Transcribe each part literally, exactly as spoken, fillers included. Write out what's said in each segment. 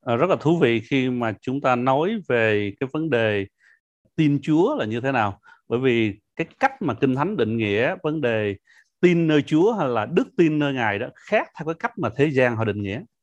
À, rất là thú vị khi mà chúng ta nói về cái vấn đề tin Chúa là như thế nào. Bởi vì cái cách mà Kinh Thánh định nghĩa vấn đề tin nơi Chúa hay là đức tin nơi Ngài đó khác theo cái cách mà thế gian họ định nghĩa.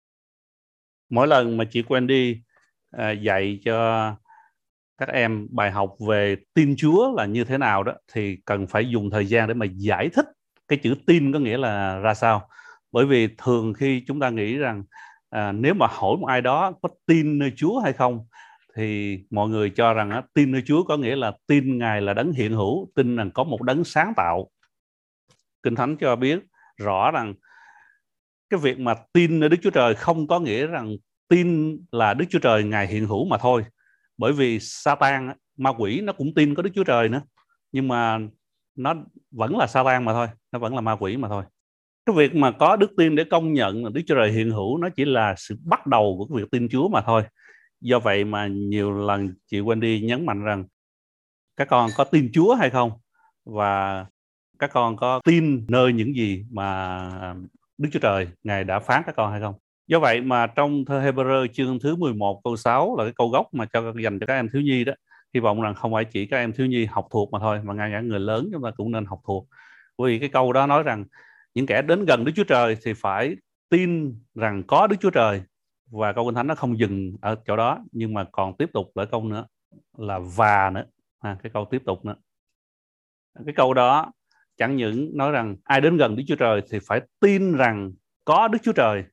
Mỗi lần mà chị Wendy à, dạy cho các em bài học về tin Chúa là như thế nào đó thì cần phải dùng thời gian để mà giải thích cái chữ tin có nghĩa là ra sao. Bởi vì thường khi chúng ta nghĩ rằng à, nếu mà hỏi một ai đó có tin nơi Chúa hay không thì mọi người cho rằng á, tin nơi Chúa có nghĩa là tin Ngài là đấng hiện hữu, tin rằng có một đấng sáng tạo. Kinh Thánh cho biết rõ rằng cái việc mà tin nơi Đức Chúa Trời không có nghĩa rằng tin là Đức Chúa Trời Ngài hiện hữu mà thôi. Bởi vì Satan, ma quỷ nó cũng tin có Đức Chúa Trời nữa, nhưng mà nó vẫn là Satan mà thôi, nó vẫn là ma quỷ mà thôi. Cái việc mà có đức tin để công nhận là Đức Chúa Trời hiện hữu nó chỉ là sự bắt đầu của cái việc tin Chúa mà thôi. Do vậy mà nhiều lần chị Wendy nhấn mạnh rằng các con có tin Chúa hay không, và các con có tin nơi những gì mà Đức Chúa Trời Ngài đã phán các con hay không. Do vậy mà trong thơ Hebrew chương thứ mười một câu sáu là cái câu gốc mà cho dành cho các em thiếu nhi đó. Hy vọng rằng không phải chỉ các em thiếu nhi học thuộc mà thôi, mà ngay cả người lớn chúng ta cũng nên học thuộc. Bởi vì cái câu đó nói rằng những kẻ đến gần Đức Chúa Trời thì phải tin rằng có Đức Chúa Trời. Và câu Kinh Thánh nó không dừng ở chỗ đó, nhưng mà còn tiếp tục lại câu nữa là và nữa. À, cái câu tiếp tục nữa. Cái câu đó chẳng những nói rằng ai đến gần Đức Chúa Trời thì phải tin rằng có Đức Chúa Trời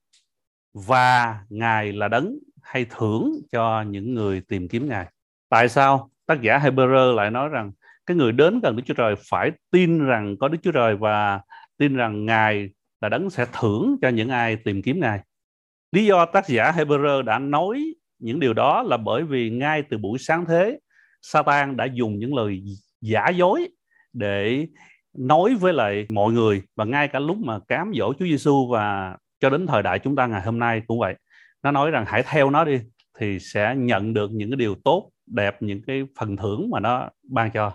và Ngài là đấng hay thưởng cho những người tìm kiếm Ngài. Tại sao tác giả Hebrew lại nói rằng cái người đến gần Đức Chúa Trời phải tin rằng có Đức Chúa Trời và tin rằng Ngài là đấng sẽ thưởng cho những ai tìm kiếm Ngài? Lý do tác giả Hebrew đã nói những điều đó là bởi vì ngay từ buổi sáng thế, Satan đã dùng những lời giả dối để nói với lại mọi người, và ngay cả lúc mà cám dỗ Chúa Giêsu và cho đến thời đại chúng ta ngày hôm nay cũng vậy. Nó nói rằng hãy theo nó đi thì sẽ nhận được những cái điều tốt đẹp, những cái phần thưởng mà nó ban cho.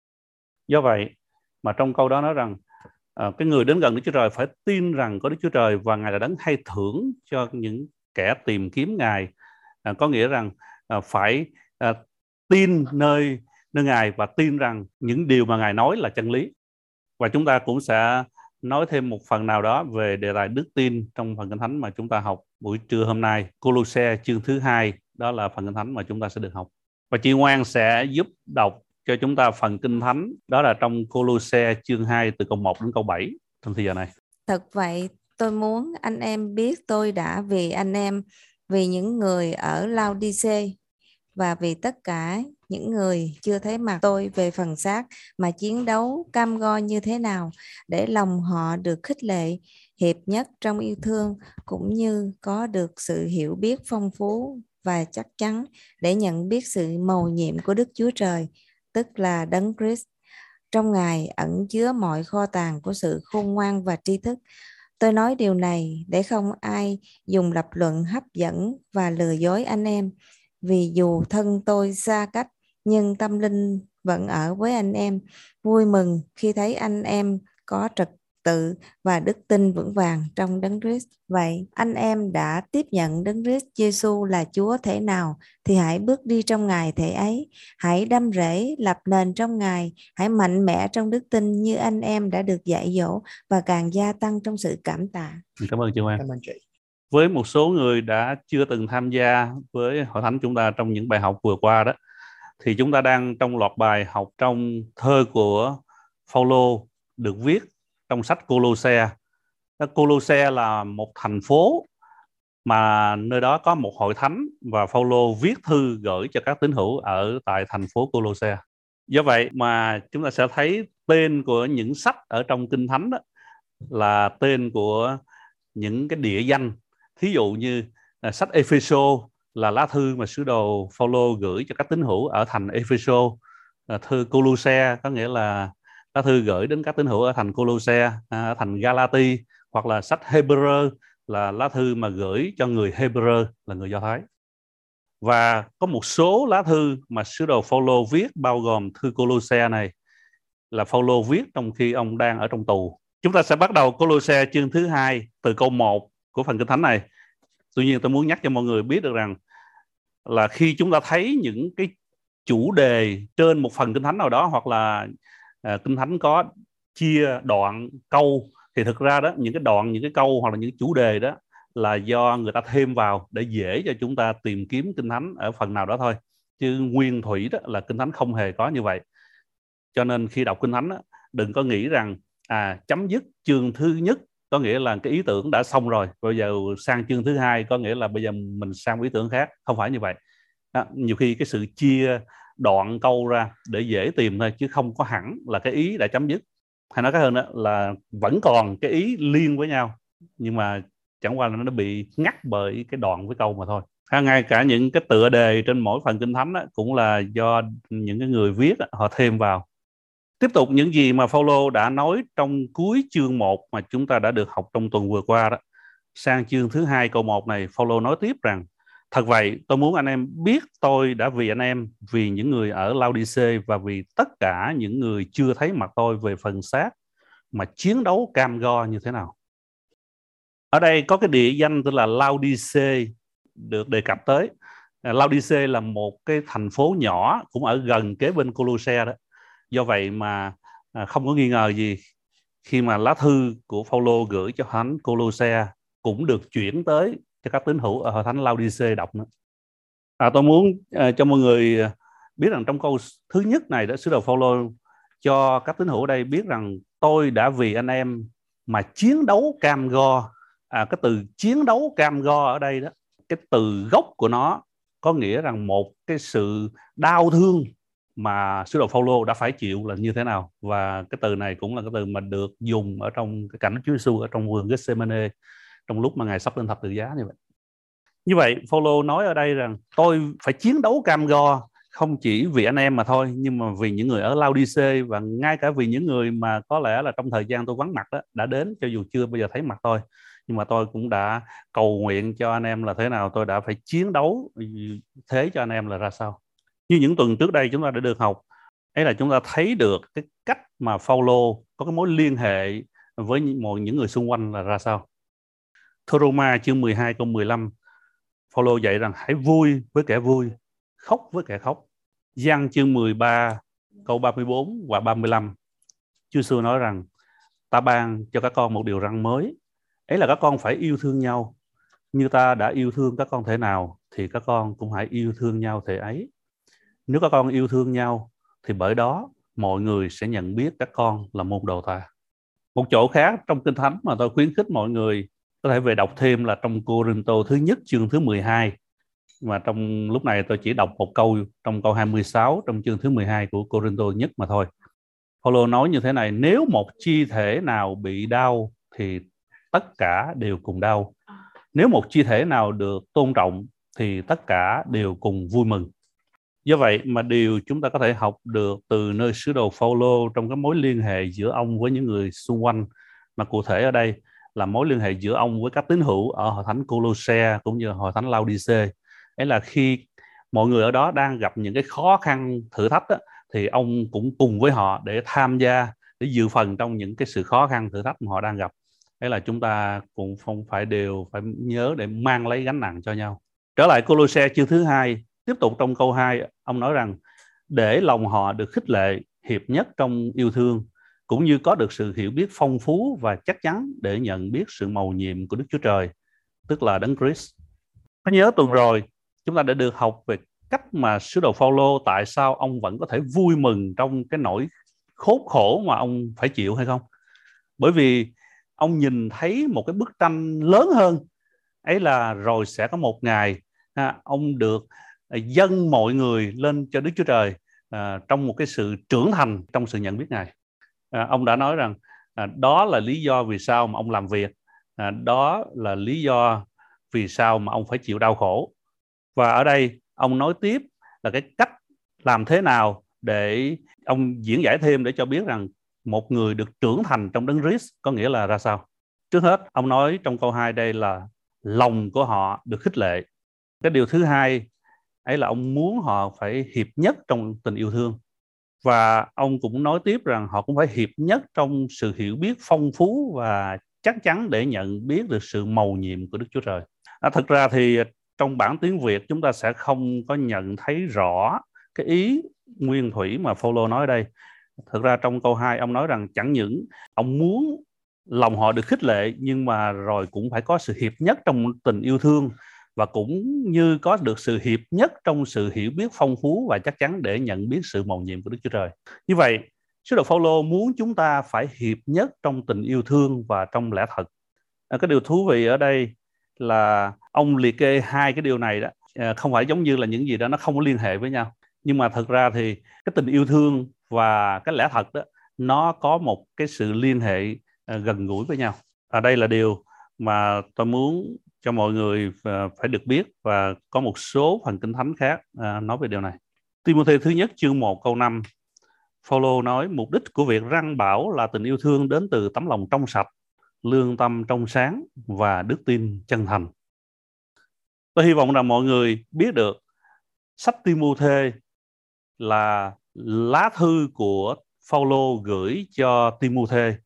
Do vậy mà trong câu đó nói rằng à, cái người đến gần Đức Chúa Trời phải tin rằng có Đức Chúa Trời và Ngài là đấng hay thưởng cho những kẻ tìm kiếm Ngài. À, có nghĩa rằng à, phải à, tin nơi nơi Ngài và tin rằng những điều mà Ngài nói là chân lý. Và chúng ta cũng sẽ nói thêm một phần nào đó về đề tài đức tin trong phần Kinh Thánh mà chúng ta học buổi trưa hôm nay, Cô-lô-se chương thứ hai, đó là phần Kinh Thánh mà chúng ta sẽ được học. Và chị Ngoan sẽ giúp đọc cho chúng ta phần Kinh Thánh, đó là trong Cô-lô-se chương hai từ câu một đến câu bảy trong thời giờ này. Thật vậy, tôi muốn anh em biết tôi đã vì anh em, vì những người ở Lao-đi-xê và vì tất cả những người chưa thấy mặt tôi về phần xác mà chiến đấu cam go như thế nào, để lòng họ được khích lệ, hiệp nhất trong yêu thương, cũng như có được sự hiểu biết phong phú và chắc chắn để nhận biết sự mầu nhiệm của Đức Chúa Trời, tức là Đấng Christ. Trong Ngài ẩn chứa mọi kho tàng của sự khôn ngoan và tri thức. Tôi nói điều này để không ai dùng lập luận hấp dẫn và lừa dối anh em, vì dù thân tôi xa cách nhưng tâm linh vẫn ở với anh em, vui mừng khi thấy anh em có trật tự và đức tin vững vàng trong Đấng Christ. Vậy anh em đã tiếp nhận Đấng Christ Giêsu là Chúa thể nào thì hãy bước đi trong Ngài thể ấy, hãy đâm rễ lập nền trong Ngài, hãy mạnh mẽ trong đức tin như anh em đã được dạy dỗ và càng gia tăng trong sự cảm tạ. Cảm ơn chị Ngoan. Cảm ơn chị. Với một số người đã chưa từng tham gia với Hội Thánh chúng ta trong những bài học vừa qua đó, thì chúng ta đang trong loạt bài học trong thơ của Phaolô được viết trong sách Cô-lô-se. Cô-lô-se là một thành phố mà nơi đó có một hội thánh, và Phaolô viết thư gửi cho các tín hữu ở tại thành phố Cô-lô-se. Do vậy mà chúng ta sẽ thấy tên của những sách ở trong Kinh Thánh đó là tên của những cái địa danh. Thí dụ như sách Ê-phê-sô là lá thư mà sứ đồ Phaolô gửi cho các tín hữu ở thành Ê-phê-sô. Thư Cô-lô-se có nghĩa là lá thư gửi đến các tín hữu ở thành Cô-lô-se, ở thành Ga-la-ti, hoặc là sách Hê-bơ-rơ là lá thư mà gửi cho người Hê-bơ-rơ là người Do Thái. Và có một số lá thư mà sứ đồ Phaolô viết, bao gồm thư Cô-lô-se này, là Phaolô viết trong khi ông đang ở trong tù. Chúng ta sẽ bắt đầu Cô-lô-se chương thứ hai từ câu một của phần Kinh Thánh này. Tuy nhiên tôi muốn nhắc cho mọi người biết được rằng là khi chúng ta thấy những cái chủ đề trên một phần Kinh Thánh nào đó, hoặc là à, Kinh Thánh có chia đoạn câu, thì thực ra đó những cái đoạn, những cái câu hoặc là những chủ đề đó là do người ta thêm vào để dễ cho chúng ta tìm kiếm Kinh Thánh ở phần nào đó thôi, chứ nguyên thủy đó là Kinh Thánh không hề có như vậy. Cho nên khi đọc Kinh Thánh đó, đừng có nghĩ rằng à chấm dứt chương thứ nhất có nghĩa là cái ý tưởng đã xong rồi, bây giờ sang chương thứ hai có nghĩa là bây giờ mình sang ý tưởng khác. Không phải như vậy. Đó, nhiều khi cái sự chia đoạn câu ra để dễ tìm thôi, chứ không có hẳn là cái ý đã chấm dứt. Hay nói cái hơn đó là vẫn còn cái ý liên với nhau, nhưng mà chẳng qua là nó bị ngắt bởi cái đoạn với câu mà thôi. Ha, ngay cả những cái tựa đề trên mỗi phần Kinh Thánh đó, cũng là do những cái người viết đó, họ thêm vào. Tiếp tục những gì mà Phaolô đã nói trong cuối chương một mà chúng ta đã được học trong tuần vừa qua đó. Sang chương thứ hai câu một này, Phaolô nói tiếp rằng: thật vậy, tôi muốn anh em biết tôi đã vì anh em, vì những người ở Laodice và vì tất cả những người chưa thấy mặt tôi về phần xác mà chiến đấu cam go như thế nào. Ở đây có cái địa danh tức là Laodice được đề cập tới. Laodice là một cái thành phố nhỏ cũng ở gần kế bên Cô-lô-se đó. Do vậy mà không có nghi ngờ gì khi mà lá thư của Phaolô gửi cho thánh Cô-lô-se cũng được chuyển tới cho các tín hữu ở hội thánh Laodice đọc nữa. À, tôi muốn uh, cho mọi người biết rằng trong câu thứ nhất này đó, sứ đồ Phaolô cho các tín hữu ở đây biết rằng tôi đã vì anh em mà chiến đấu cam go. À, cái từ chiến đấu cam go ở đây đó, cái từ gốc của nó có nghĩa rằng một cái sự đau thương mà sứ đồ Phaolô đã phải chịu là như thế nào. Và cái từ này cũng là cái từ mà được dùng ở trong cái cảnh Chúa Giêsu ở trong vườn Gethsemane trong lúc mà Ngài sắp lên thập tự giá như vậy. Như vậy Phaolô nói ở đây rằng tôi phải chiến đấu cam go không chỉ vì anh em mà thôi, nhưng mà vì những người ở Laodice, và ngay cả vì những người mà có lẽ là trong thời gian tôi vắng mặt đó đã đến, cho dù chưa bao giờ thấy mặt tôi, nhưng mà tôi cũng đã cầu nguyện cho anh em là thế nào, tôi đã phải chiến đấu thế cho anh em là ra sao. Như những tuần trước đây chúng ta đã được học, ấy là chúng ta thấy được cái cách mà Phaolô có cái mối liên hệ với một những người xung quanh là ra sao. Thơ Roma chương mười hai câu mười lăm, Phaolô dạy rằng hãy vui với kẻ vui, khóc với kẻ khóc. Giăng chương mười ba câu ba mươi bốn và ba mươi lăm, Chúa Giêsu nói rằng ta ban cho các con một điều răn mới, ấy là các con phải yêu thương nhau. Như ta đã yêu thương các con thể nào thì các con cũng hãy yêu thương nhau thể ấy. Nếu các con yêu thương nhau thì bởi đó mọi người sẽ nhận biết các con là môn đồ ta. Một chỗ khác trong Kinh Thánh mà tôi khuyến khích mọi người có thể về đọc thêm là trong Cô-rinh-tô thứ nhất chương thứ mười hai. Mà trong lúc này tôi chỉ đọc một câu trong câu hai mươi sáu trong chương thứ mười hai của Cô-rinh-tô nhất mà thôi. Phaolô nói như thế này: nếu một chi thể nào bị đau thì tất cả đều cùng đau. Nếu một chi thể nào được tôn trọng thì tất cả đều cùng vui mừng. Do vậy mà điều chúng ta có thể học được từ nơi sứ đồ Phaolô trong cái mối liên hệ giữa ông với những người xung quanh, mà cụ thể ở đây là mối liên hệ giữa ông với các tín hữu ở hội thánh Cô-lô-se cũng như hội thánh Laodice, ấy là khi mọi người ở đó đang gặp những cái khó khăn thử thách đó, thì ông cũng cùng với họ để tham gia, để dự phần trong những cái sự khó khăn thử thách mà họ đang gặp. Ấy là chúng ta cũng không phải đều phải nhớ để mang lấy gánh nặng cho nhau. Trở lại Cô-lô-se chương thứ hai, tiếp tục trong câu hai, ông nói rằng để lòng họ được khích lệ, hiệp nhất trong yêu thương, cũng như có được sự hiểu biết phong phú và chắc chắn để nhận biết sự mầu nhiệm của Đức Chúa Trời, tức là Đấng Christ. Có nhớ tuần rồi chúng ta đã được học về cách mà sứ đồ Phaolô tại sao ông vẫn có thể vui mừng trong cái nỗi khốn khổ mà ông phải chịu hay không? Bởi vì ông nhìn thấy một cái bức tranh lớn hơn, ấy là rồi sẽ có một ngày ha, ông được dâng mọi người lên cho Đức Chúa Trời à, trong một cái sự trưởng thành trong sự nhận biết Ngài. À, ông đã nói rằng à, đó là lý do vì sao mà ông làm việc, à, đó là lý do vì sao mà ông phải chịu đau khổ. Và ở đây ông nói tiếp là cái cách làm thế nào để ông diễn giải thêm để cho biết rằng một người được trưởng thành trong Đấng Christ có nghĩa là ra sao. Trước hết ông nói trong câu hai đây là lòng của họ được khích lệ. Cái điều thứ hai ấy là ông muốn họ phải hiệp nhất trong tình yêu thương. Và ông cũng nói tiếp rằng họ cũng phải hiệp nhất trong sự hiểu biết phong phú và chắc chắn để nhận biết được sự mầu nhiệm của Đức Chúa Trời. À, thực ra thì trong bản tiếng Việt chúng ta sẽ không có nhận thấy rõ cái ý nguyên thủy mà Phaolô nói ở đây. Thực ra trong câu hai ông nói rằng chẳng những ông muốn lòng họ được khích lệ, nhưng mà rồi cũng phải có sự hiệp nhất trong tình yêu thương, và cũng như có được sự hiệp nhất trong sự hiểu biết phong phú và chắc chắn để nhận biết sự mầu nhiệm của Đức Chúa Trời. Như vậy, sứ đồ Phaolô muốn chúng ta phải hiệp nhất trong tình yêu thương và trong lẽ thật. À, cái điều thú vị ở đây là ông liệt kê hai cái điều này đó, à, không phải giống như là những gì đó nó không có liên hệ với nhau, nhưng mà thực ra thì cái tình yêu thương và cái lẽ thật đó nó có một cái sự liên hệ à, gần gũi với nhau. Ở đây là điều mà tôi muốn cho mọi người à, phải được biết, và có một số phần Kinh Thánh khác à, nói về điều này. Ti-mô-thê thứ nhất chương một câu năm, Phaolô nói mục đích của việc răn bảo là tình yêu thương đến từ tấm lòng trong sạch, lương tâm trong sáng và đức tin chân thành. Tôi hy vọng rằng mọi người biết được sách Ti-mô-thê là lá thư của Phaolô gửi cho Ti-mô-thê,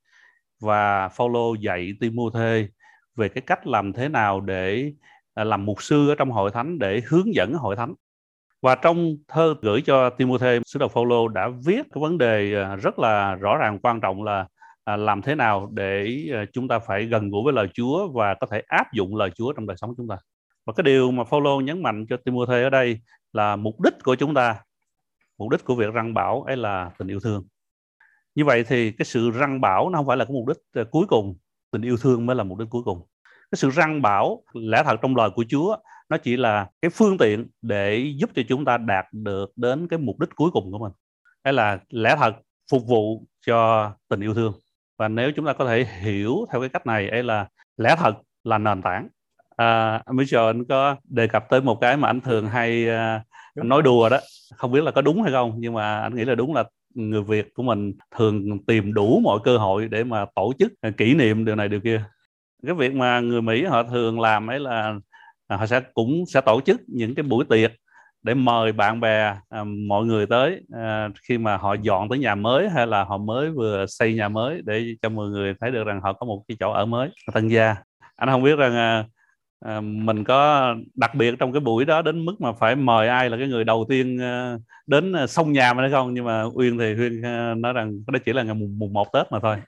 và Phaolô dạy Ti-mô-thê về cái cách làm thế nào để làm mục sư ở trong hội thánh, để hướng dẫn hội thánh. Và trong thơ gửi cho Ti-mô-thê, sứ đồ Phaolô đã viết cái vấn đề rất là rõ ràng, quan trọng là làm thế nào để chúng ta phải gần gũi với lời Chúa và có thể áp dụng lời Chúa trong đời sống chúng ta. Và cái điều mà Phaolô nhấn mạnh cho Ti-mô-thê ở đây là mục đích của chúng ta, mục đích của việc răn bảo ấy là tình yêu thương. Như vậy thì cái sự răn bảo nó không phải là cái mục đích cuối cùng, tình yêu thương mới là mục đích cuối cùng. Cái sự răn bảo lẽ thật trong lời của Chúa nó chỉ là cái phương tiện để giúp cho chúng ta đạt được đến cái mục đích cuối cùng của mình. Hay là lẽ thật phục vụ cho tình yêu thương. Và nếu chúng ta có thể hiểu theo cái cách này, ấy là lẽ thật là nền tảng. À, Mitchell anh có đề cập tới một cái mà anh thường hay uh, anh nói đùa đó, không biết là có đúng hay không, nhưng mà anh nghĩ là đúng, là người Việt của mình thường tìm đủ mọi cơ hội để mà tổ chức kỷ niệm điều này điều kia. Cái việc mà người Mỹ họ thường làm ấy là họ sẽ cũng sẽ tổ chức những cái buổi tiệc để mời bạn bè à, mọi người tới à, khi mà họ dọn tới nhà mới, hay là họ mới vừa xây nhà mới, để cho mọi người thấy được rằng họ có một cái chỗ ở mới, tân gia. Anh không biết rằng à, à, mình có đặc biệt trong cái buổi đó đến mức mà phải mời ai là cái người đầu tiên à, đến à, xông nhà mình hay không, nhưng mà Uyên thì Uyên à, nói rằng đó chỉ là ngày mùng, mùng một Tết mà thôi.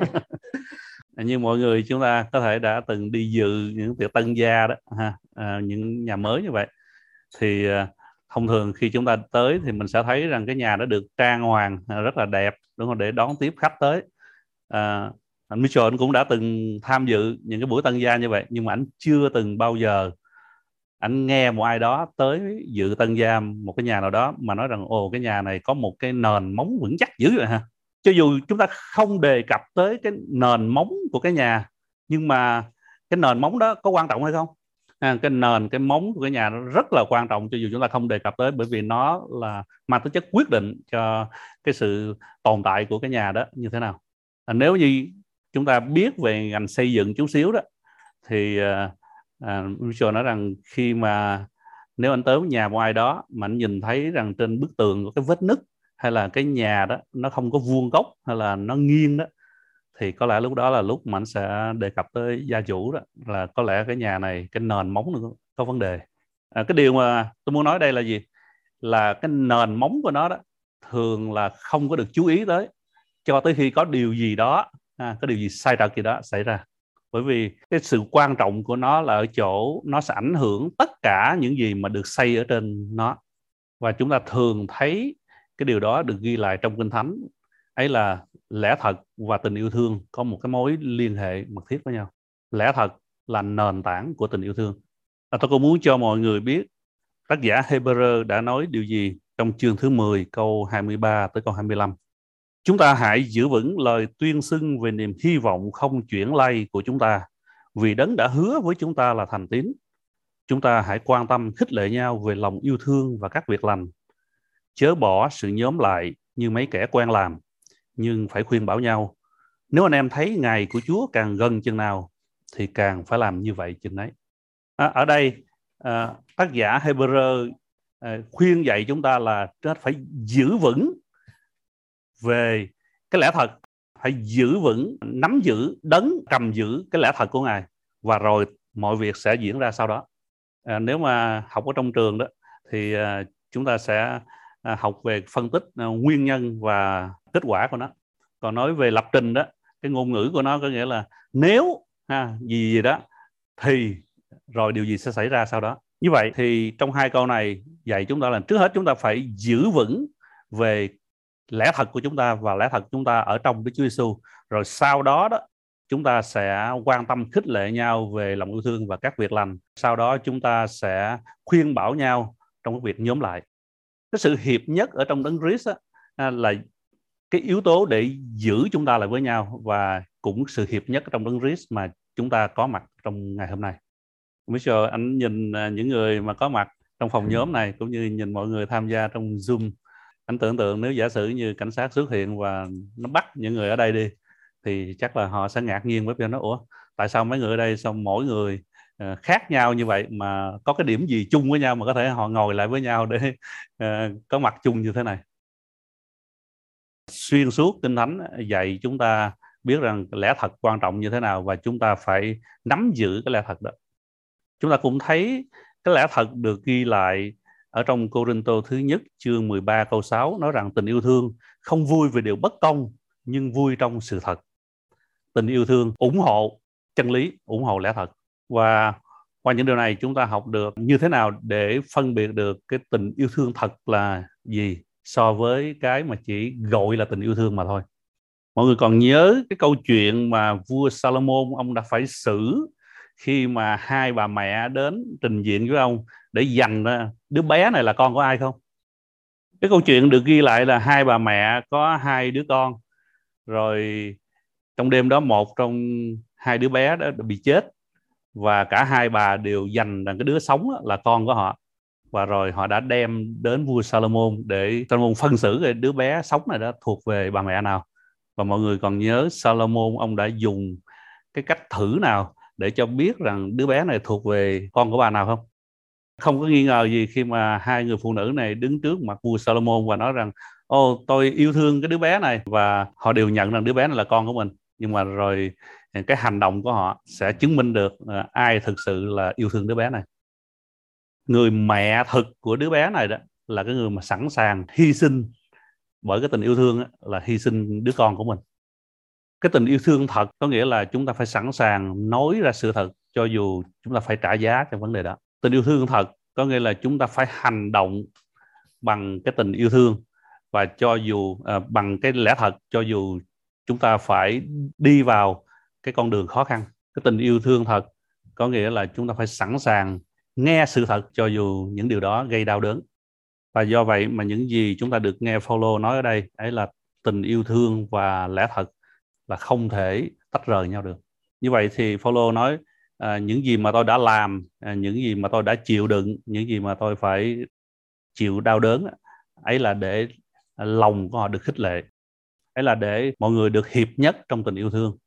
Như mọi người chúng ta có thể đã từng đi dự những tiệc tân gia đó ha, à, những nhà mới như vậy, thì à, thông thường khi chúng ta tới thì mình sẽ thấy rằng cái nhà đó được trang hoàng à, rất là đẹp, đúng không, để đón tiếp khách tới. à, anh Mitchell anh cũng đã từng tham dự những cái buổi tân gia như vậy, nhưng mà anh chưa từng bao giờ anh nghe một ai đó tới dự tân gia một cái nhà nào đó mà nói rằng ồ, cái nhà này có một cái nền móng vững chắc dữ vậy ha. Cho dù chúng ta không đề cập tới cái nền móng của cái nhà, nhưng mà cái nền móng đó có quan trọng hay không? À, cái nền, cái móng của cái nhà nó rất là quan trọng, cho dù chúng ta không đề cập tới, bởi vì nó là mang tính chất quyết định cho cái sự tồn tại của cái nhà đó như thế nào. À, nếu như chúng ta biết về ngành xây dựng chút xíu đó, thì à, à, Mitchell nói rằng khi mà nếu anh tới nhà của ai đó mà anh nhìn thấy rằng trên bức tường có cái vết nứt, hay là cái nhà đó nó không có vuông góc, hay là nó nghiêng đó, thì có lẽ lúc đó là lúc mà anh sẽ đề cập tới gia chủ đó, là có lẽ cái nhà này cái nền móng nó có vấn đề. À, cái điều mà tôi muốn nói đây là gì? Là cái nền móng của nó đó thường là không có được chú ý tới cho tới khi có điều gì đó, à, có điều gì sai trật gì đó xảy ra. Bởi vì cái sự quan trọng của nó là ở chỗ nó sẽ ảnh hưởng tất cả những gì mà được xây ở trên nó. Và chúng ta thường thấy cái điều đó được ghi lại trong Kinh Thánh, ấy là lẽ thật và tình yêu thương có một cái mối liên hệ mật thiết với nhau. Lẽ thật là nền tảng của tình yêu thương. À, tôi cũng muốn cho mọi người biết tác giả Hebrew đã nói điều gì trong chương thứ mười câu hai mươi ba tới câu hai mươi lăm. Chúng ta hãy giữ vững lời tuyên xưng về niềm hy vọng không chuyển lay của chúng ta, vì Đấng đã hứa với chúng ta là thành tín. Chúng ta hãy quan tâm khích lệ nhau về lòng yêu thương và các việc lành. Chớ bỏ sự nhóm lại như mấy kẻ quen làm, nhưng phải khuyên bảo nhau. Nếu anh em thấy ngày của Chúa càng gần chừng nào, thì càng phải làm như vậy chừng ấy. À, ở đây à, tác giả Hebrew à, khuyên dạy chúng ta là phải giữ vững về cái lẽ thật, phải giữ vững, nắm giữ, đấng cầm giữ cái lẽ thật của Ngài, và rồi mọi việc sẽ diễn ra sau đó. À, nếu mà học ở trong trường đó thì à, chúng ta sẽ à, học về phân tích à, nguyên nhân và kết quả của nó. Còn nói về lập trình đó, cái ngôn ngữ của nó có nghĩa là nếu ha, gì gì đó thì rồi điều gì sẽ xảy ra sau đó. Như vậy thì trong hai câu này dạy chúng ta là trước hết chúng ta phải giữ vững về lẽ thật của chúng ta, và lẽ thật của chúng ta ở trong Đức Chúa Giêsu. Rồi sau đó đó chúng ta sẽ quan tâm khích lệ nhau về lòng yêu thương và các việc lành. Sau đó chúng ta sẽ khuyên bảo nhau trong cái việc nhóm lại. Cái sự hiệp nhất ở trong Đấng Christ á, là cái yếu tố để giữ chúng ta lại với nhau, và cũng sự hiệp nhất trong Đấng Christ mà chúng ta có mặt trong ngày hôm nay. Michel, anh nhìn những người mà có mặt trong phòng nhóm này cũng như nhìn mọi người tham gia trong Zoom, anh tưởng tượng nếu giả sử như cảnh sát xuất hiện và nó bắt những người ở đây đi thì chắc là họ sẽ ngạc nhiên, với việc nói ủa tại sao mấy người ở đây xong mỗi người uh, khác nhau như vậy mà có cái điểm gì chung với nhau mà có thể họ ngồi lại với nhau để uh, có mặt chung như thế này. Xuyên suốt Kinh Thánh dạy chúng ta biết rằng lẽ thật quan trọng như thế nào, và chúng ta phải nắm giữ cái lẽ thật đó. Chúng ta cũng thấy cái lẽ thật được ghi lại ở trong Cô-rinh-tô thứ nhất chương mười ba câu sáu, nói rằng tình yêu thương không vui về điều bất công nhưng vui trong sự thật. Tình yêu thương ủng hộ chân lý, ủng hộ lẽ thật. Và qua những điều này chúng ta học được như thế nào để phân biệt được cái tình yêu thương thật là gì so với cái mà chỉ gọi là tình yêu thương mà thôi. Mọi người còn nhớ cái câu chuyện mà vua Salomon ông đã phải xử khi mà hai bà mẹ đến trình diện với ông để giành ra đứa bé này là con của ai không? Cái câu chuyện được ghi lại là hai bà mẹ có hai đứa con, rồi trong đêm đó một trong hai đứa bé đó bị chết, và cả hai bà đều giành rằng cái đứa sống là con của họ. Và rồi họ đã đem đến vua Salomon để Salomon phân xử cái đứa bé sống này đó thuộc về bà mẹ nào. Và mọi người còn nhớ Salomon ông đã dùng cái cách thử nào để cho biết rằng đứa bé này thuộc về con của bà nào không? Không có nghi ngờ gì khi mà hai người phụ nữ này đứng trước mặt vua Salomon và nói rằng ô tôi yêu thương cái đứa bé này, và họ đều nhận rằng đứa bé này là con của mình. Nhưng mà rồi cái hành động của họ sẽ chứng minh được uh, ai thực sự là yêu thương đứa bé này. Người mẹ thực của đứa bé này đó là cái người mà sẵn sàng hy sinh bởi cái tình yêu thương đó, là hy sinh đứa con của mình. Cái tình yêu thương thật có nghĩa là chúng ta phải sẵn sàng nói ra sự thật cho dù chúng ta phải trả giá cho vấn đề đó. Tình yêu thương thật có nghĩa là chúng ta phải hành động bằng cái tình yêu thương, và cho dù à, bằng cái lẽ thật, cho dù chúng ta phải đi vào cái con đường khó khăn. Cái tình yêu thương thật có nghĩa là chúng ta phải sẵn sàng nghe sự thật cho dù những điều đó gây đau đớn. Và do vậy mà những gì chúng ta được nghe Phaolô nói ở đây ấy là tình yêu thương và lẽ thật là không thể tách rời nhau được. Như vậy thì Phaolô nói à, những gì mà tôi đã làm, à, những gì mà tôi đã chịu đựng, những gì mà tôi phải chịu đau đớn ấy là để lòng của họ được khích lệ, ấy là để mọi người được hiệp nhất trong tình yêu thương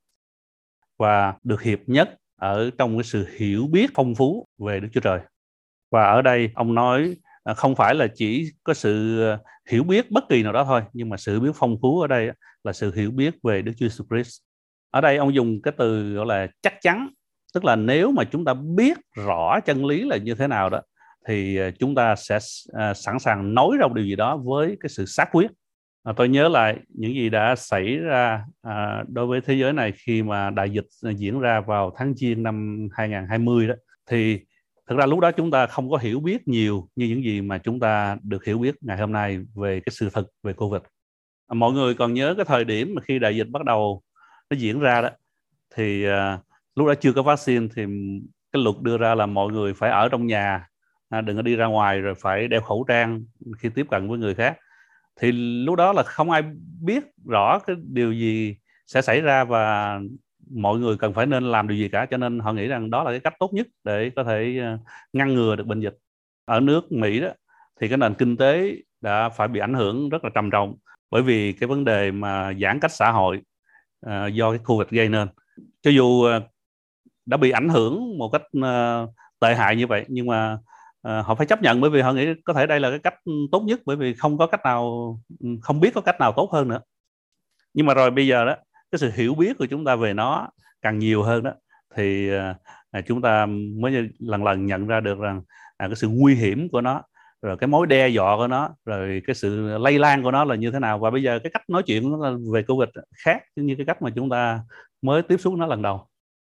và được hiệp nhất ở trong cái sự hiểu biết phong phú về Đức Chúa Trời. Và ở đây ông nói không phải là chỉ có sự hiểu biết bất kỳ nào đó thôi, nhưng mà sự biết phong phú ở đây là sự hiểu biết về Đức Chúa Jesus Christ. Ở đây ông dùng cái từ gọi là chắc chắn, tức là nếu mà chúng ta biết rõ chân lý là như thế nào đó thì chúng ta sẽ sẵn sàng nói ra một điều gì đó với cái sự xác quyết. À, tôi nhớ lại những gì đã xảy ra à, đối với thế giới này khi mà đại dịch diễn ra vào tháng Giêng năm hai không hai không đó, thì thực ra lúc đó chúng ta không có hiểu biết nhiều như những gì mà chúng ta được hiểu biết ngày hôm nay về cái sự thật về Covid. À, mọi người còn nhớ cái thời điểm mà khi đại dịch bắt đầu nó diễn ra đó, thì à, lúc đó chưa có vaccine, thì cái luật đưa ra là mọi người phải ở trong nhà, à, đừng có đi ra ngoài, rồi phải đeo khẩu trang khi tiếp cận với người khác. Thì lúc đó là không ai biết rõ cái điều gì sẽ xảy ra và mọi người cần phải nên làm điều gì cả, cho nên họ nghĩ rằng đó là cái cách tốt nhất để có thể ngăn ngừa được bệnh dịch. Ở nước Mỹ đó thì cái nền kinh tế đã phải bị ảnh hưởng rất là trầm trọng bởi vì cái vấn đề mà giãn cách xã hội uh, do cái Covid gây nên. Cho dù uh, đã bị ảnh hưởng một cách uh, tệ hại như vậy, nhưng mà uh, họ phải chấp nhận, bởi vì họ nghĩ có thể đây là cái cách tốt nhất, bởi vì không có cách nào, không biết có cách nào tốt hơn nữa. Nhưng mà rồi bây giờ đó, cái sự hiểu biết của chúng ta về nó càng nhiều hơn đó, thì uh, à, chúng ta mới lần lần nhận ra được rằng à, cái sự nguy hiểm của nó, rồi cái mối đe dọa của nó, rồi cái sự lây lan của nó là như thế nào. Và bây giờ cái cách nói chuyện về Covid khác như cái cách mà chúng ta mới tiếp xúc nó lần đầu.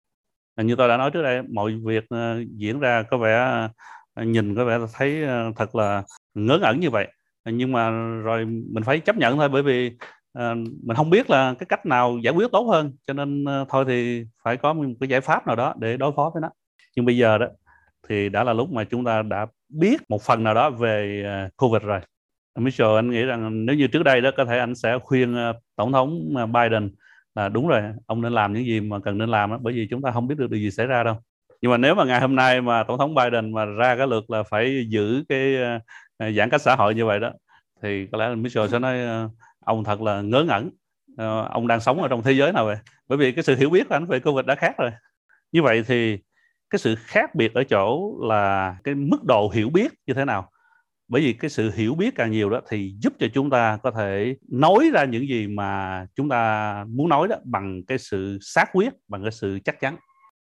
Như tôi đã nói trước đây, mọi việc uh, diễn ra có vẻ uh, nhìn có vẻ thấy uh, thật là ngớ ngẩn như vậy, nhưng mà rồi mình phải chấp nhận thôi, bởi vì uh, mình không biết là cái cách nào giải quyết tốt hơn, cho nên uh, thôi thì phải có một cái giải pháp nào đó để đối phó với nó. Nhưng bây giờ đó thì đã là lúc mà chúng ta đã biết một phần nào đó về uh, Covid rồi. Mitchell, anh nghĩ rằng nếu như trước đây đó có thể anh sẽ khuyên uh, tổng thống uh, Biden là đúng rồi, ông nên làm những gì mà cần nên làm đó, bởi vì chúng ta không biết được điều gì xảy ra đâu. Nhưng mà nếu mà ngày hôm nay mà tổng thống Biden mà ra cái luật là phải giữ cái uh, giãn cách xã hội như vậy đó, thì có lẽ là Mitchell sẽ nói uh, ông thật là ngớ ngẩn, uh, ông đang sống ở trong thế giới nào vậy? Bởi vì cái sự hiểu biết của anh về Covid đã khác rồi. Như vậy thì cái sự khác biệt ở chỗ là cái mức độ hiểu biết như thế nào. Bởi vì cái sự hiểu biết càng nhiều đó thì giúp cho chúng ta có thể nói ra những gì mà chúng ta muốn nói đó bằng cái sự xác quyết, bằng cái sự chắc chắn.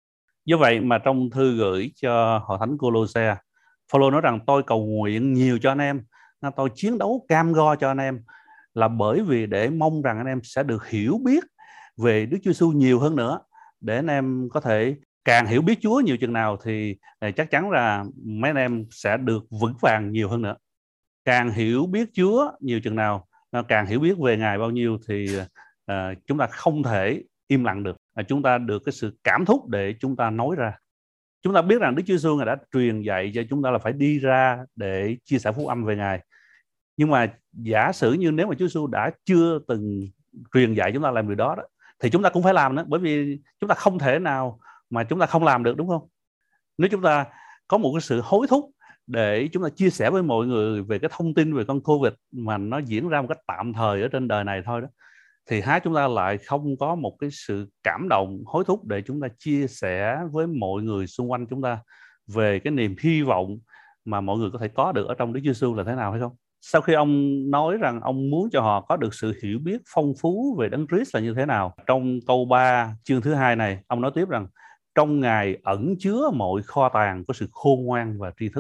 Do vậy mà trong thư gửi cho hội thánh Cô-lô-se, Phaolô nói rằng tôi cầu nguyện nhiều cho anh em, tôi chiến đấu cam go cho anh em, là bởi vì để mong rằng anh em sẽ được hiểu biết về Đức Chúa Giêsu nhiều hơn nữa, để anh em có thể càng hiểu biết Chúa nhiều chừng nào thì chắc chắn là mấy anh em sẽ được vững vàng nhiều hơn nữa. Càng hiểu biết Chúa nhiều chừng nào, càng hiểu biết về Ngài bao nhiêu thì uh, chúng ta không thể im lặng được. Uh, chúng ta được cái sự cảm thúc để chúng ta nói ra. Chúng ta biết rằng Đức Chúa Giêsu Ngài đã truyền dạy cho chúng ta là phải đi ra để chia sẻ phúc âm về Ngài. Nhưng mà giả sử như nếu mà Chúa Giêsu đã chưa từng truyền dạy chúng ta làm điều đó, đó thì chúng ta cũng phải làm nữa, bởi vì chúng ta không thể nào mà chúng ta không làm được, đúng không? Nếu chúng ta có một cái sự hối thúc để chúng ta chia sẻ với mọi người về cái thông tin về con Covid mà nó diễn ra một cách tạm thời ở trên đời này thôi đó, thì há chúng ta lại không có một cái sự cảm động hối thúc để chúng ta chia sẻ với mọi người xung quanh chúng ta về cái niềm hy vọng mà mọi người có thể có được ở trong Đức Giê Xu là thế nào hay không? Sau khi ông nói rằng ông muốn cho họ có được sự hiểu biết phong phú về Đấng Christ là như thế nào, trong câu ba chương thứ hai này, ông nói tiếp rằng trong Ngài ẩn chứa mọi kho tàng của sự khôn ngoan và tri thức.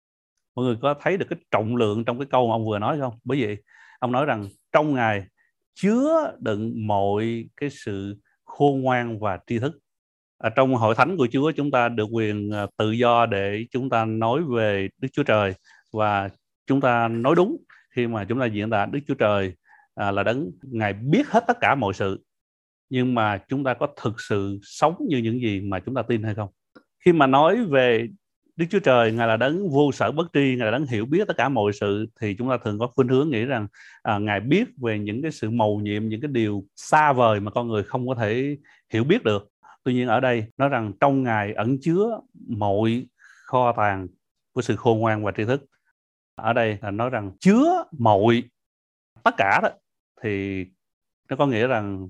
Mọi người có thấy được cái trọng lượng trong cái câu mà ông vừa nói không? Bởi vậy ông nói rằng trong Ngài chứa đựng mọi cái sự khôn ngoan và tri thức. Ở trong hội thánh của Chúa, chúng ta được quyền tự do để chúng ta nói về Đức Chúa Trời, và chúng ta nói đúng khi mà chúng ta diễn tả Đức Chúa Trời à, là Đấng Ngài biết hết tất cả mọi sự. Nhưng mà chúng ta có thực sự sống như những gì mà chúng ta tin hay không? Khi mà nói về Đức Chúa Trời, Ngài là Đấng vô sở bất tri, Ngài là Đấng hiểu biết tất cả mọi sự, thì chúng ta thường có khuynh hướng nghĩ rằng à, Ngài biết về những cái sự mầu nhiệm, những cái điều xa vời mà con người không có thể hiểu biết được. Tuy nhiên ở đây nói rằng trong Ngài ẩn chứa mọi kho tàng của sự khôn ngoan và tri thức. Ở đây là nói rằng chứa mọi tất cả đó, thì nó có nghĩa rằng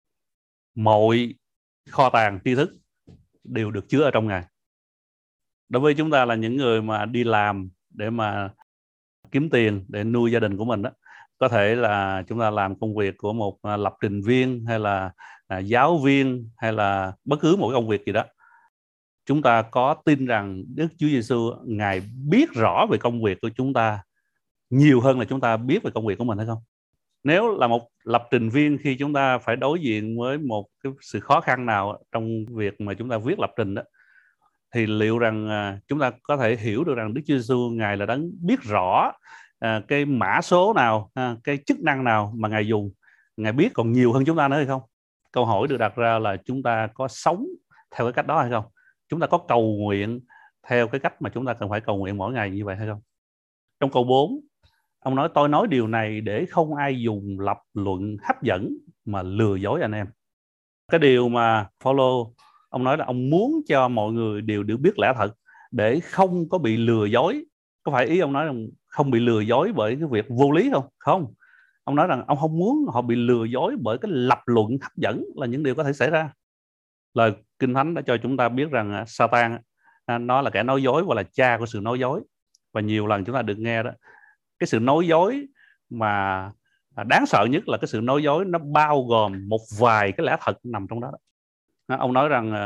mọi kho tàng tri thức đều được chứa ở trong Ngài. Đối với chúng ta là những người mà đi làm để mà kiếm tiền để nuôi gia đình của mình đó, có thể là chúng ta làm công việc của một lập trình viên hay là à, giáo viên hay là bất cứ một công việc gì đó, chúng ta có tin rằng Đức Chúa Giêsu Ngài biết rõ về công việc của chúng ta nhiều hơn là chúng ta biết về công việc của mình hay không? Nếu là một lập trình viên, khi chúng ta phải đối diện với một cái sự khó khăn nào trong việc mà chúng ta viết lập trình đó, thì liệu rằng à, chúng ta có thể hiểu được rằng Đức Chúa Giêsu Ngài là Đấng biết rõ à, cái mã số nào, à, cái chức năng nào mà Ngài dùng, Ngài biết còn nhiều hơn chúng ta nữa hay không? Câu hỏi được đặt ra là chúng ta có sống theo cái cách đó hay không? Chúng ta có cầu nguyện theo cái cách mà chúng ta cần phải cầu nguyện mỗi ngày như vậy hay không? Trong câu bốn, ông nói tôi nói điều này để không ai dùng lập luận hấp dẫn mà lừa dối anh em. Cái điều mà Phaolô ông nói là ông muốn cho mọi người đều được biết lẽ thật để không có bị lừa dối. Có phải ý ông nói rằng không bị lừa dối bởi cái việc vô lý không? Không. Ông nói rằng ông không muốn họ bị lừa dối bởi cái lập luận hấp dẫn là những điều có thể xảy ra. Lời Kinh Thánh đã cho chúng ta biết rằng Satan nó là kẻ nói dối và là cha của sự nói dối. Và nhiều lần chúng ta được nghe đó, cái sự nói dối mà đáng sợ nhất là cái sự nói dối nó bao gồm một vài cái lẽ thật nằm trong đó. Ông nói rằng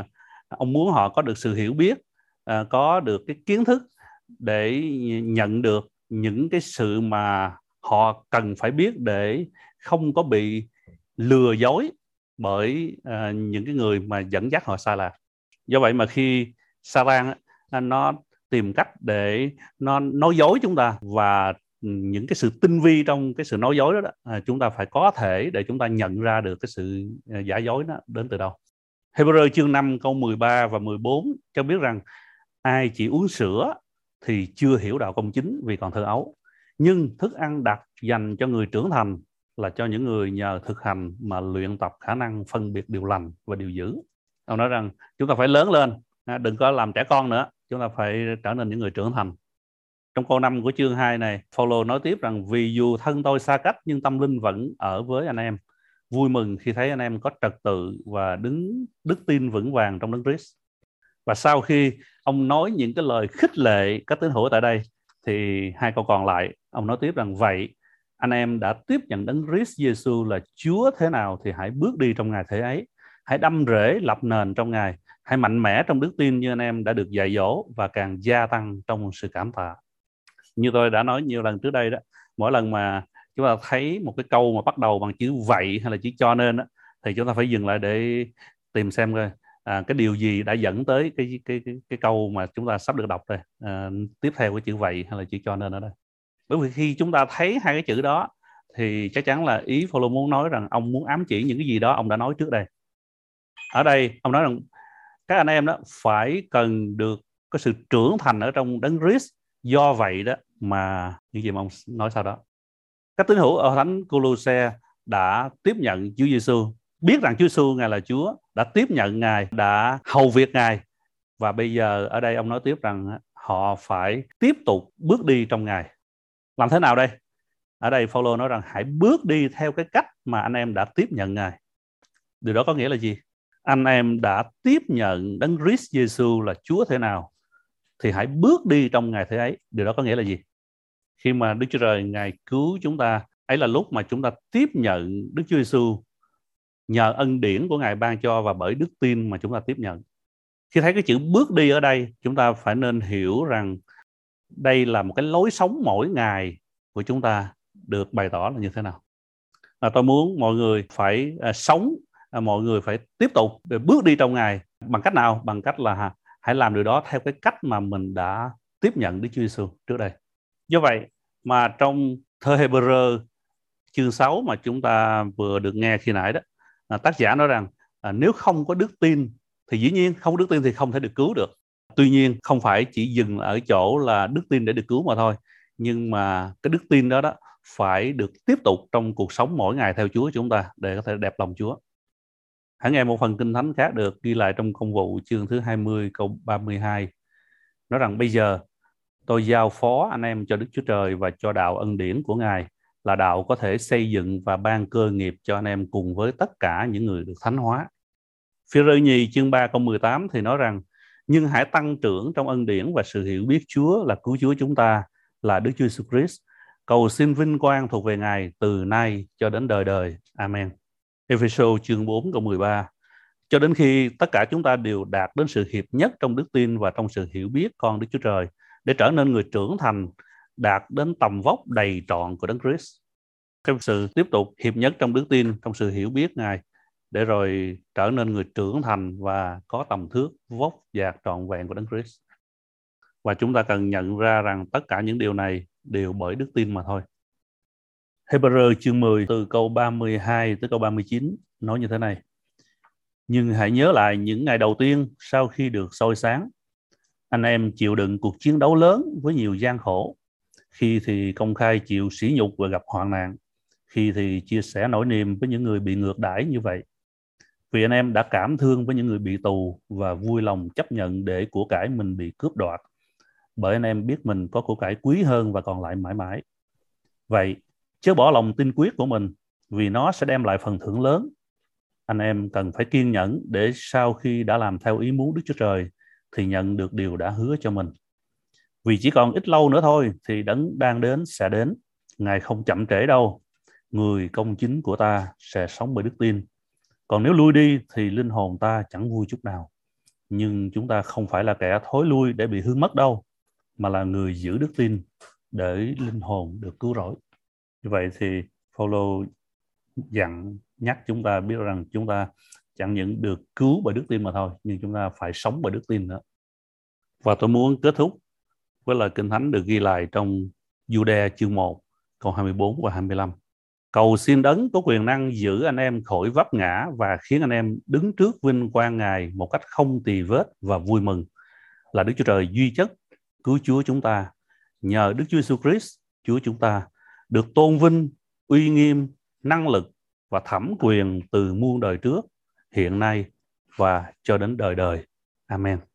Ông muốn họ có được sự hiểu biết, à, có được cái kiến thức để nhận được những cái sự mà họ cần phải biết để không có bị lừa dối bởi à, những cái người mà dẫn dắt họ sai lạc. Do vậy mà khi Satan nó tìm cách để nó nói dối chúng ta, và những cái sự tinh vi trong cái sự nói dối đó, đó à, chúng ta phải có thể để chúng ta nhận ra được cái sự giả dối đó đến từ đâu. Hebrew chương năm câu mười ba và mười bốn cho biết rằng ai chỉ uống sữa thì chưa hiểu đạo công chính vì còn thơ ấu, nhưng thức ăn đặt dành cho người trưởng thành là cho những người nhờ thực hành mà luyện tập khả năng phân biệt điều lành và điều dữ. Ông nói rằng chúng ta phải lớn lên, đừng có làm trẻ con nữa, chúng ta phải trở nên những người trưởng thành. Trong câu năm của chương hai này, Phaolô nói tiếp rằng vì dù thân tôi xa cách nhưng tâm linh vẫn ở với anh em, vui mừng khi thấy anh em có trật tự và đứng đức tin vững vàng trong Đấng Christ. Và sau khi ông nói những cái lời khích lệ các tín hữu tại đây, thì hai câu còn lại ông nói tiếp rằng vậy anh em đã tiếp nhận Đấng Christ Giêsu là Chúa thế nào thì hãy bước đi trong Ngài thế ấy, hãy đâm rễ lập nền trong Ngài, hãy mạnh mẽ trong đức tin như anh em đã được dạy dỗ và càng gia tăng trong sự cảm tạ. Như tôi đã nói nhiều lần trước đây đó, mỗi lần mà chúng ta thấy một cái câu mà bắt đầu bằng chữ vậy hay là chữ cho nên đó, thì chúng ta phải dừng lại để tìm xem coi à, cái điều gì đã dẫn tới cái cái cái cái câu mà chúng ta sắp được đọc đây, à, tiếp theo cái chữ vậy hay là chữ cho nên ở đây. Bởi vì khi chúng ta thấy hai cái chữ đó thì chắc chắn là ý Phaolô muốn nói rằng ông muốn ám chỉ những cái gì đó ông đã nói trước đây. Ở đây ông nói rằng các anh em đó phải cần được có sự trưởng thành ở trong Đấng Christ. Do vậy đó mà những gì mà ông nói sau đó, các tín hữu ở thánh Cô-lô-se đã tiếp nhận Chúa Giêsu, biết rằng Chúa Giêsu Ngài là Chúa, đã tiếp nhận Ngài, đã hầu việc Ngài, và bây giờ ở đây ông nói tiếp rằng họ phải tiếp tục bước đi trong Ngài. Làm thế nào đây? Ở đây Phaolô nói rằng hãy bước đi theo cái cách mà anh em đã tiếp nhận Ngài. Điều đó có nghĩa là gì? Anh em đã tiếp nhận Đấng Christ Giêsu là Chúa thế nào thì hãy bước đi trong Ngài thế ấy. Điều đó có nghĩa là gì? Khi mà Đức Chúa Trời Ngài cứu chúng ta, ấy là lúc mà chúng ta tiếp nhận Đức Chúa Giêsu nhờ ân điển của Ngài ban cho và bởi đức tin mà chúng ta tiếp nhận. Khi thấy cái chữ bước đi ở đây, chúng ta phải nên hiểu rằng đây là một cái lối sống mỗi ngày của chúng ta được bày tỏ là như thế nào. À, tôi muốn mọi người phải à, sống, à, mọi người phải tiếp tục để bước đi trong Ngài. Bằng cách nào? Bằng cách là hãy làm điều đó theo cái cách mà mình đã tiếp nhận Đức Chúa Giêsu trước đây. Do vậy mà trong thơ Hebrew chương sáu mà chúng ta vừa được nghe khi nãy đó, à, tác giả nói rằng à, nếu không có đức tin thì dĩ nhiên không có đức tin thì không thể được cứu được. Tuy nhiên không phải chỉ dừng ở chỗ là đức tin để được cứu mà thôi, nhưng mà cái đức tin đó đó phải được tiếp tục trong cuộc sống mỗi ngày theo Chúa chúng ta để có thể đẹp lòng Chúa. Hãy nghe một phần kinh thánh khác được ghi lại trong Công vụ chương thứ hai mươi câu ba mươi hai, nói rằng bây giờ tôi giao phó anh em cho Đức Chúa Trời và cho đạo ân điển của Ngài, là đạo có thể xây dựng và ban cơ nghiệp cho anh em cùng với tất cả những người được thánh hóa. Phi-rơ nhì chương ba câu mười tám thì nói rằng nhưng hãy tăng trưởng trong ân điển và sự hiểu biết Chúa là cứu Chúa chúng ta là Đức Chúa Jesus Christ. Cầu xin vinh quang thuộc về Ngài từ nay cho đến đời đời. Amen. Ê-phê-sô chương bốn câu mười ba. Cho đến khi tất cả chúng ta đều đạt đến sự hiệp nhất trong đức tin và trong sự hiểu biết con Đức Chúa Trời, để trở nên người trưởng thành, đạt đến tầm vóc đầy trọn của Đấng Christ. Cái sự tiếp tục hiệp nhất trong đức tin, trong sự hiểu biết Ngài, để rồi trở nên người trưởng thành và có tầm thước vóc dạc trọn vẹn của Đấng Christ. Và chúng ta cần nhận ra rằng tất cả những điều này đều bởi đức tin mà thôi. Hebrew chương mười từ câu ba mươi hai tới câu ba mươi chín nói như thế này: nhưng hãy nhớ lại những ngày đầu tiên sau khi được soi sáng, anh em chịu đựng cuộc chiến đấu lớn với nhiều gian khổ, khi thì công khai chịu sỉ nhục và gặp hoạn nạn, khi thì chia sẻ nỗi niềm với những người bị ngược đãi như vậy. Vì anh em đã cảm thương với những người bị tù và vui lòng chấp nhận để của cải mình bị cướp đoạt, bởi anh em biết mình có của cải quý hơn và còn lại mãi mãi. Vậy chớ bỏ lòng tin quyết của mình, vì nó sẽ đem lại phần thưởng lớn. Anh em cần phải kiên nhẫn để sau khi đã làm theo ý muốn Đức Chúa Trời thì nhận được điều đã hứa cho mình. Vì chỉ còn ít lâu nữa thôi thì Đấng đang đến sẽ đến. Ngài không chậm trễ đâu. Người công chính của ta sẽ sống bởi đức tin. Còn nếu lui đi thì linh hồn ta chẳng vui chút nào. nhưng chúng ta không phải là kẻ thối lui để bị hư mất đâu, mà là người giữ đức tin để linh hồn được cứu rỗi. Như vậy thì Phaolô dặn nhắc chúng ta biết rằng chúng ta chẳng những được cứu bởi đức tin mà thôi, nhưng chúng ta phải sống bởi đức tin nữa. Và tôi muốn kết thúc với lời Kinh Thánh được ghi lại trong Giô-đa chương một câu hai mươi bốn và hai mươi lăm. Cầu xin Đấng có quyền năng giữ anh em khỏi vấp ngã và khiến anh em đứng trước vinh quang Ngài một cách không tì vết và vui mừng, là Đức Chúa Trời duy chất cứu Chúa chúng ta. Nhờ Đức Chúa Giêsu Christ Chúa chúng ta được tôn vinh, uy nghiêm, năng lực và thẩm quyền từ muôn đời trước, hiện nay và cho đến đời đời. Amen.